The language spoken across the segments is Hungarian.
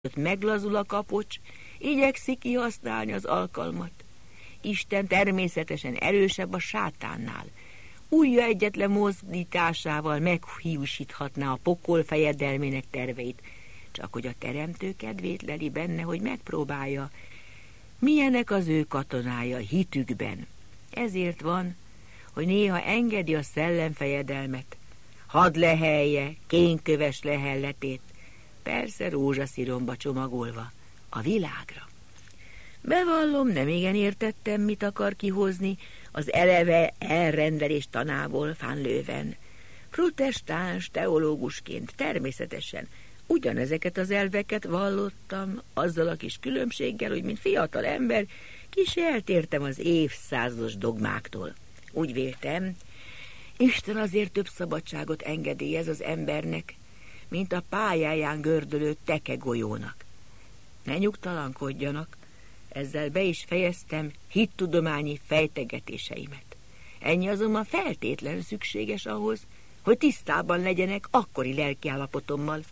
meglazul a kapocs, igyekszik kihasználni az alkalmat. Isten természetesen erősebb a sátánnál. Ujja egyetlen mozdításával meghiúsíthatná a pokol fejedelmének terveit, csak hogy a teremtő kedvét leli benne, hogy megpróbálja, milyenek az ő katonája hitükben. Ezért van, hogy néha engedi a szellemfejedelmet, hadlehelje, kénköves lehelletét, persze rózsasziromba csomagolva a világra. Bevallom, nem igen értettem, mit akar kihozni az eleve elrendelés tanából Van Leeuwen. Protestáns teológusként természetesen ugyanezeket az elveket vallottam, azzal a kis különbséggel, hogy mint fiatal ember kis eltértem az évszázados dogmáktól. Úgy véltem, Isten azért több szabadságot engedélyez az embernek, mint a pályáján gördülő tekegolyónak. Ne nyugtalankodjanak, ezzel be is fejeztem hittudományi fejtegetéseimet. Ennyi azonban feltétlenül szükséges ahhoz, hogy tisztában legyenek akkori lelkiállapotommal.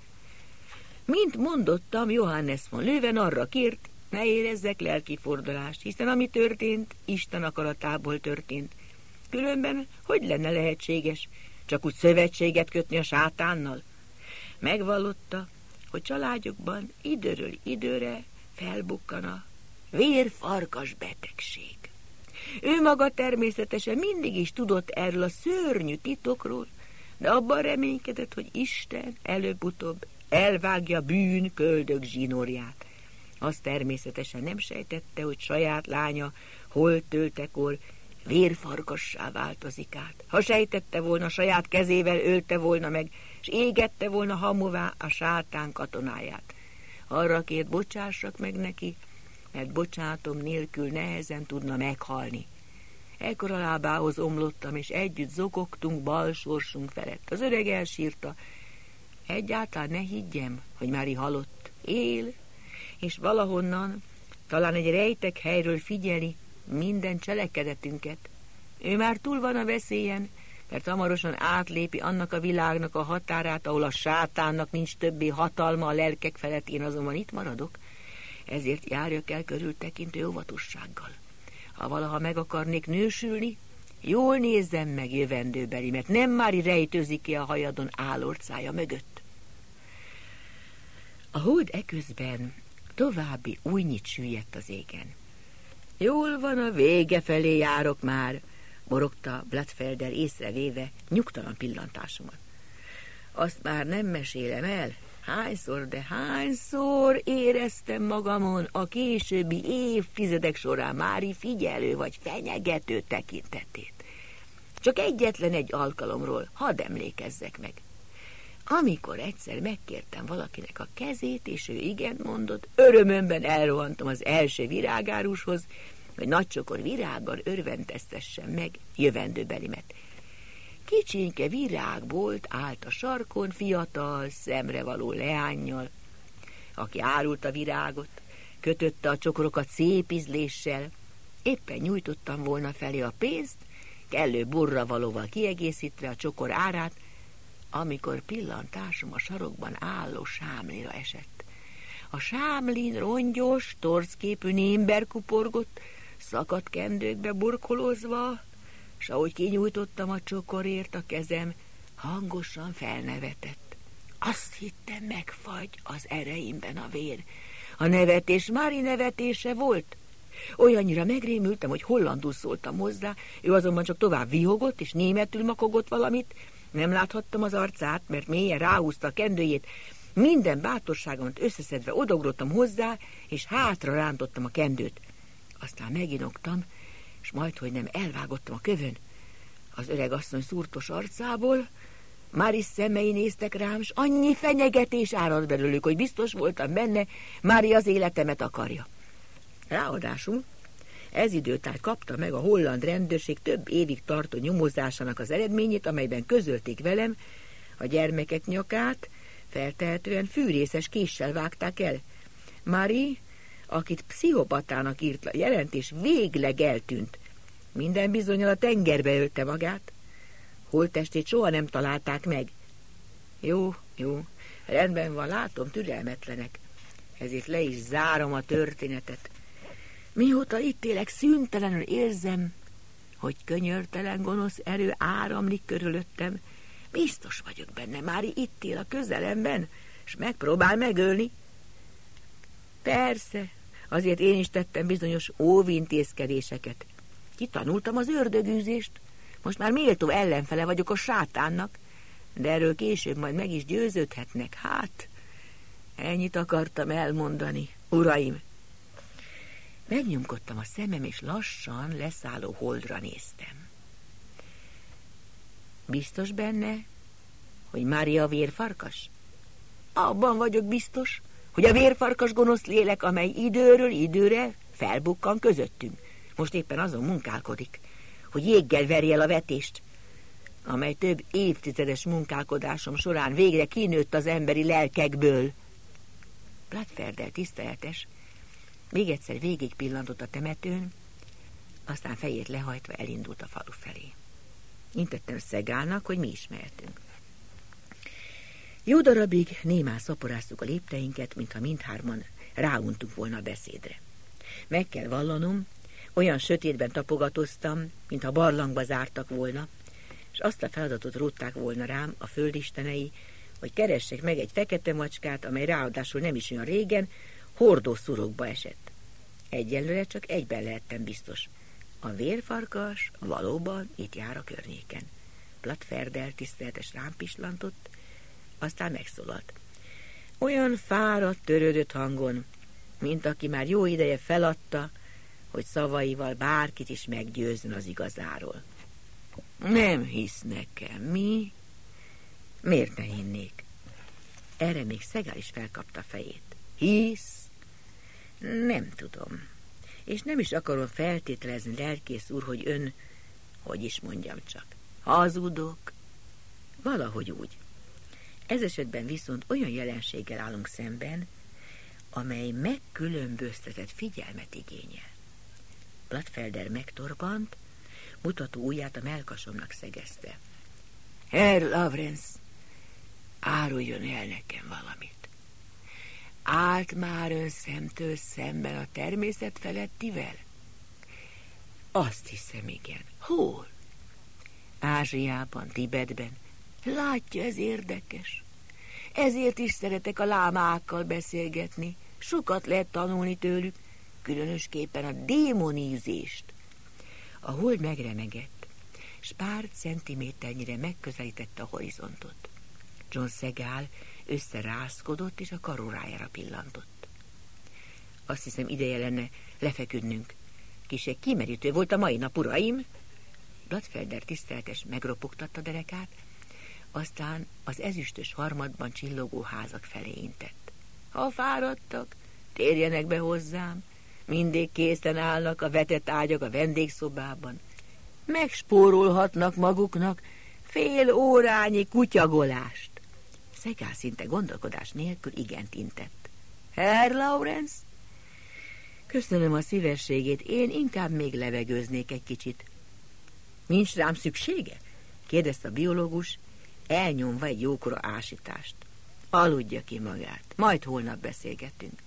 Mint mondottam, Johannes von Leeuwen arra kért, ne érezzek lelkifordulást, hiszen ami történt, Isten akaratából történt. Különben hogy lenne lehetséges csak úgy szövetséget kötni a sátánnal? Megvallotta, hogy családjukban időről időre felbukkan a vérfarkas betegség. Ő maga természetesen mindig is tudott erről a szörnyű titokról, de abban reménykedett, hogy Isten előbb-utóbb elvágja bűn köldök zsinórját. Azt természetesen nem sejtette, hogy saját lánya holttöltekor vérfarkassá változik át. Ha sejtette volna, saját kezével ölte volna meg, és égette volna hamuvá a sátán katonáját. Arra kért, bocsássak meg neki, mert bocsánatom nélkül nehezen tudna meghalni. Ekkor a lábához omlottam, és együtt zokogtunk bal sorsunk felett. Az öreg elsírta. Egyáltalán ne higgyem, hogy Mári halott. Él, és valahonnan, talán egy rejtek helyről figyeli minden cselekedetünket. Ő már túl van a veszélyen, mert hamarosan átlépi annak a világnak a határát, ahol a sátánnak nincs többé hatalma a lelkek felett, én azonban itt maradok, ezért járjak el körültekintő óvatossággal. Ha valaha meg akarnék nősülni, jól nézzem meg jövendőbeli, mert nem Mári rejtőzik ki a hajadon álorcája mögött. A hold eközben további újnyit süllyedt az égen. Jól van, a vége felé járok már, morogta Blattfelder észrevéve nyugtalan pillantásomat. Azt már nem mesélem el, hányszor éreztem magamon a későbbi évtizedek során Mári figyelő vagy fenyegető tekintetét. Csak egyetlen egy alkalomról hadd emlékezzek meg. Amikor egyszer megkértem valakinek a kezét, és ő igent mondott, örömömben elrohantam az első virágárushoz, hogy nagy csokor virággal örvendeztessem meg jövendőbelimet. Kicsinke virágbolt állt a sarkon fiatal, szemrevaló leánnyal, aki árult a virágot, kötötte a csokorokat szép ízléssel. Éppen nyújtottam volna felé a pénzt, kellő borravalóval kiegészítve a csokor árát, amikor pillantásom a sarokban álló sámlira esett. A sámlin rongyos, torzképű némber kuporgott, szakadt kendőkbe burkolózva, s ahogy kinyújtottam a csokorért a kezem, hangosan felnevetett. Azt hittem, megfagy az ereimben a vér. A nevetés Mári nevetése volt. Olyannyira megrémültem, hogy hollandul szóltam hozzá, ő azonban csak tovább vihogott, és németül makogott valamit. Nem láthattam az arcát, mert mélyen ráhúzta a kendőjét. Minden bátorságomat összeszedve odaugrottam hozzá, és hátra rántottam a kendőt. Aztán meginoktam, és majdhogy nem elvágottam a kövön. Az öreg asszony szúrtos arcából Mári szemei néztek rám, s annyi fenyegetés árad belőlük, hogy biztos voltam benne, Mári az életemet akarja. Ráadásul ez időtájt kapta meg a holland rendőrség több évig tartó nyomozásának az eredményét, amelyben közölték velem, a gyermekek nyakát feltehetően fűrészes késsel vágták el. Mári, akit pszichopatának írt a jelentés, végleg eltűnt. Minden bizonnyal a tengerbe ölte magát. Holttestét soha nem találták meg. Jó, rendben van, látom, türelmetlenek. ezért le is zárom a történetet. Mióta itt élek, szüntelenül érzem, hogy könyörtelen gonosz erő áramlik körülöttem. Biztos vagyok benne, Mári itt él a közelemben, és megpróbál megölni. Persze, azért én is tettem bizonyos óvintézkedéseket. Kitanultam az ördögűzést, most már méltó ellenfele vagyok a sátánnak, de erről később majd meg is győződhetnek. Hát, ennyit akartam elmondani, uraim. Megnyomkodtam a szemem, és lassan leszálló holdra néztem. Biztos benne, hogy Mária vérfarkas? Abban vagyok biztos, hogy a vérfarkas gonosz lélek, amely időről időre felbukkan közöttünk. Most éppen azon munkálkodik, hogy jéggel verje el a vetést, amely több évtizedes munkálkodásom során végre kinőtt az emberi lelkekből. Plattferdel tiszteletes még egyszer végig pillantott a temetőn, aztán fejét lehajtva elindult a falu felé. Intettem Szegálnak, hogy mi is mehetünk. Jó darabig némán szaporáztuk a lépteinket, mintha mindhárman ráuntunk volna a beszédre. Meg kell vallanom, olyan sötétben tapogatoztam, mintha barlangba zártak volna, és azt a feladatot rótták volna rám a földistenei, hogy keressek meg egy fekete macskát, amely ráadásul nem is olyan régen hordószurokba esett. Egyelőre csak egyben lehettem biztos. A vérfarkas valóban itt jár a környéken. Plattferdel tiszteletes rám pislantott, aztán megszólalt. Olyan fáradt, törődött hangon, mint aki már jó ideje feladta, hogy szavaival bárkit is meggyőzzön az igazáról. Nem hisz nekem, mi? Miért ne hinnék? Erre még Szegál is felkapta fejét. Hisz? Nem tudom. És nem is akarom feltételezni, lelkész úr, hogy ön, hogy is mondjam csak, hazudok. Valahogy úgy. Ez esetben viszont olyan jelenséggel állunk szemben, amely megkülönböztetett figyelmet igényel. Plattfelder megtorpant, mutató ujját a mellkasomnak szegezte. Herr Lawrence, áruljon el nekem valamit. Állt már ön szemtől szemben a természet felettivel? Azt hiszem, igen. Hol? Ázsiában, Tibetben. Látja, ez érdekes. Ezért is szeretek a lámákkal beszélgetni. Sokat lehet tanulni tőlük, különösképpen a démonizést. A hold megremegett, s pár centiméternyire megközelítette a horizontot. John Szegál összerázkodott, és a karórájára pillantott. Azt hiszem, ideje lenne lefeküdnünk. Kise kimerítő volt a mai nap, uraim. Plattfelder tiszteletes megropogtatta derekát, aztán az ezüstös harmadban csillogó házak felé intett. Ha fáradtak, térjenek be hozzám. Mindig készen állnak a vetett ágyak a vendégszobában. Megspórolhatnak maguknak fél órányi kutyagolást. Szegál szinte gondolkodás nélkül igent intett. Herr Lawrence? Köszönöm a szívességét, én inkább még levegőznék egy kicsit. Nincs rám szüksége? Kérdezte a biológus, elnyomva egy jókora ásítást. Aludja ki magát, majd holnap beszélgetünk.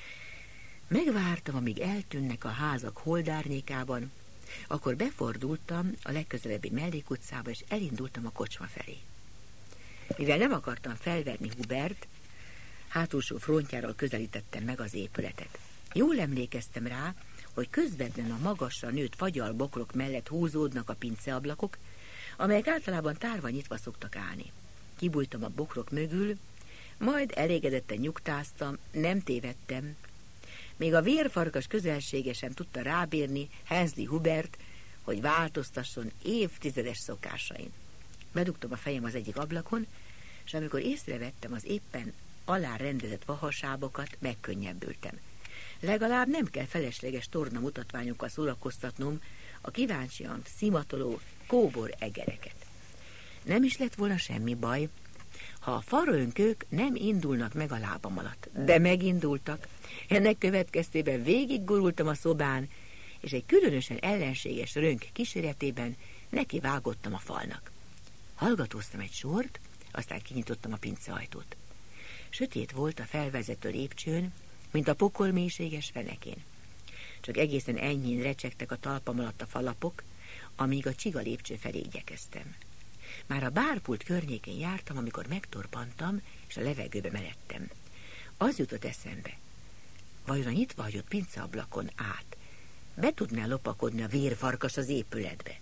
Megvártam, amíg eltűnnek a házak holdárnyékában, akkor befordultam a legközelebbi mellékutcába, és elindultam a kocsma felé. Mivel nem akartam felverni Hubert, hátulsó frontjáról közelítettem meg az épületet. Jól emlékeztem rá, hogy közvetlen a magasra nőtt fagyalbokrok mellett húzódnak a pinceablakok, amelyek általában tárva nyitva szoktak állni. Kibújtam a bokrok mögül, majd elégedetten nyugtáztam, nem tévedtem. Még a vérfarkas közelségesen tudta rábírni Hensley Hubert, hogy változtasson évtizedes szokásain. Bedugtam a fejem az egyik ablakon, és amikor észrevettem az éppen alárendezett vahasábokat, megkönnyebbültem. Legalább nem kell felesleges torna mutatványokkal szórakoztatnom a kíváncsian szimatoló kóbor egereket. Nem is lett volna semmi baj, ha a farönkök nem indulnak meg a lábam alatt, de megindultak. Ennek következtében végiggurultam a szobán, és egy különösen ellenséges rönk kíséretében nekivágottam a falnak. Hallgatóztam egy sort, aztán kinyitottam a pinceajtót. Sötét volt a felvezető lépcsőn, mint a pokol mélységes fenekén. Csak egészen enyhén recsegtek a talpam alatt a falapok, amíg a csiga lépcső felé igyekeztem. Már a bárpult környékén jártam, amikor megtorpantam, és a levegőbe meredtem. Az jutott eszembe, vajon a nyitva hagyott pinceablakon át be tudná lopakodni a vérfarkas az épületbe?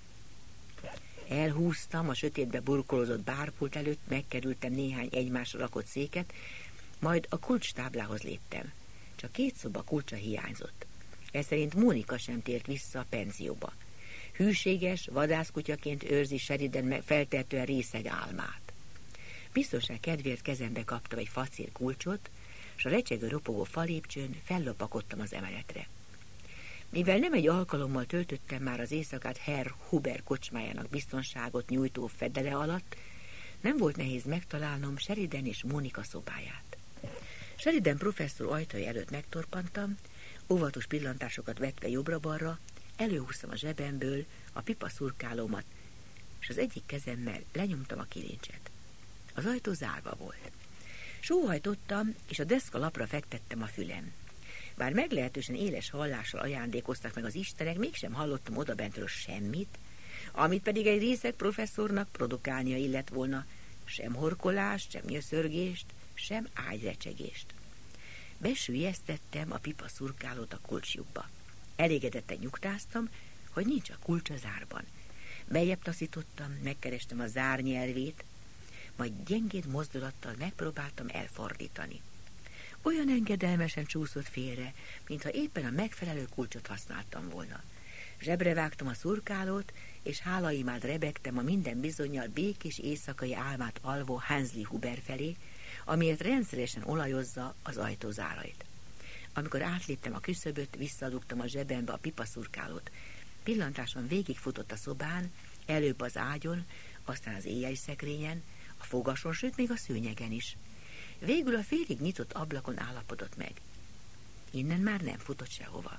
Elhúztam a sötétbe burkolózott bárpult előtt, megkerültem néhány egymásra rakott széket, majd a kulcstáblához léptem. Csak 2 szoba kulcsa hiányzott. Ez szerint Mónika sem tért vissza a penzióba. Hűséges, vadászkutyaként őrzi Sheridan feltehetően részeg álmát. Biztonság kedvéért kezembe kaptam egy facér kulcsot, és a recsegő ropogó falépcsőn fellopakodtam az emeletre. Mivel nem egy alkalommal töltöttem már az éjszakát Herr Huber kocsmájának biztonságot nyújtó fedele alatt, nem volt nehéz megtalálnom Sheridan és Mónika szobáját. Sheridan professzor ajtaja előtt megtorpantam, óvatos pillantásokat vetve jobbra-balra, előhúztam a zsebemből a pipaszurkálómat, és az egyik kezemmel lenyomtam a kilincset. Az ajtó zárva volt. Sóhajtottam, és a deszka lapra fektettem a fülem. Bár meglehetősen éles hallással ajándékoztak meg az istenek, mégsem hallottam odabentről semmit, amit pedig egy részeg professzornak produkálnia illett volna, sem horkolást, sem nyöszörgést, sem ágyrecsegést. Besüllyesztettem a pipaszurkálót a kulcslyukba. Elégedetten nyugtáztam, hogy nincs a kulcs a zárban. Beljebb taszítottam, megkerestem a zár nyelvét, majd gyengéd mozdulattal megpróbáltam elfordítani. Olyan engedelmesen csúszott félre, mintha éppen a megfelelő kulcsot használtam volna. Zsebre vágtam a szurkálót, és hálaimád rebegtem a minden bizonnyal békés éjszakai álmát alvó Hansli Huber felé, amiért rendszeresen olajozza az ajtózárait. Amikor átléptem a küszöböt, visszadugtam a zsebembe a pipaszurkálót. Pillantásom végigfutott a szobán, előbb az ágyon, aztán az éjjeli szekrényen, a fogason, sőt még a szőnyegen is. Végül a félig nyitott ablakon állapodott meg. Innen már nem futott sehova.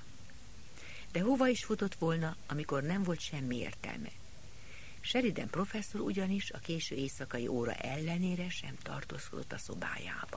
De hova is futott volna, amikor nem volt semmi értelme? Sheridan professzor ugyanis a késő éjszakai óra ellenére sem tartózkodott a szobájában.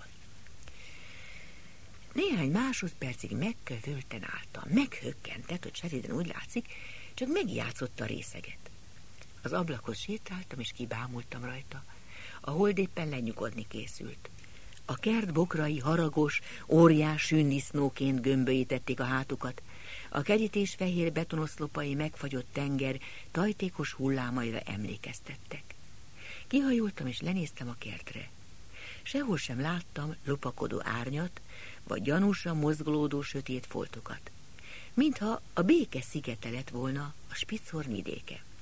Néhány másodpercig megkövülten álltam. Meghökkentett, hogy Sheridan úgy látszik, csak megjátszotta a részeget. Az ablakhoz sétáltam, és kibámultam rajta. A hold éppen lenyugodni készült. A kert bokrai haragos, óriás sűndisznóként gömbölyítették a hátukat. A kerítés fehér betonoszlopai megfagyott tenger tajtékos hullámaira emlékeztettek. Kihajoltam és lenéztem a kertre. Sehol sem láttam lopakodó árnyat, vagy gyanúsan mozgolódó sötét foltokat. Mintha a béke szigete lett volna a Spitzhorn vidéke.